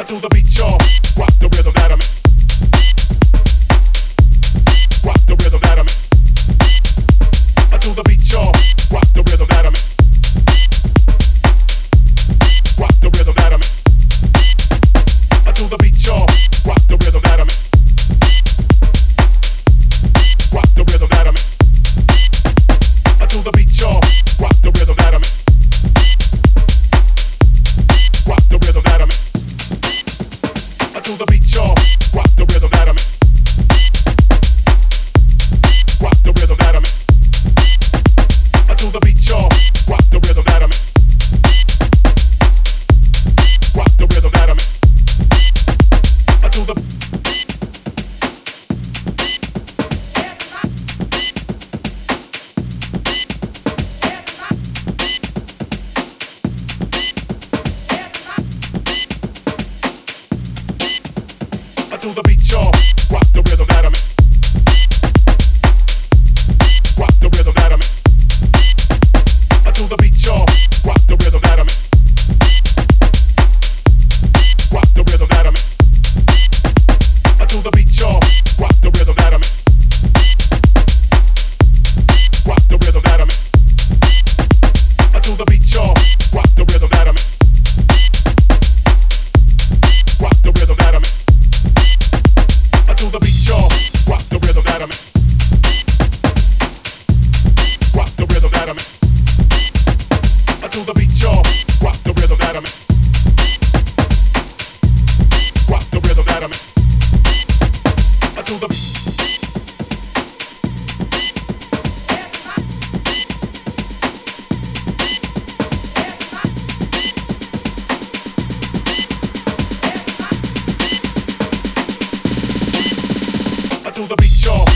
to the beat, y'all. Rock the rhythm that I'm in. Rock the rhythm that I'm in. To the beat, y'all. Rock the rhythm that I'm in. Rock the rhythm that I'm in. To the beat, y'all. Rock the rhythm that I'm in. Rock the rhythm that I'm in. To the beat, y'all. Rock the rhythm that I'm in. Rock the rhythm that I'm in. To the beat, y'all. Rock the rhythm that I'm in. Rock the rhythm that I'm in. To the beat, y'all. Rock the rhythm that I'm in. Rock the rhythm that I'm in. To the to the beat, y'all. Rock the rhythm that I'm in. Rock the rhythm that I'm in. To the beat, y'all. Rock the rhythm that I'm in. Rock the rhythm that I'm in. To the beat, y'all. Rock the rhythm that I'm in. Rock the rhythm that I'm in. To the beat, y'all. Rock the rhythm that I'm in. Rock the rhythm that I'm in. To the beat, y'all. Rock the rhythm that I'm in. Rock the rhythm that I'm in. To the beat, y'all. Rock the rhythm that I'm in. Rock the rhythm that I'm in. To the to the beat, y'all.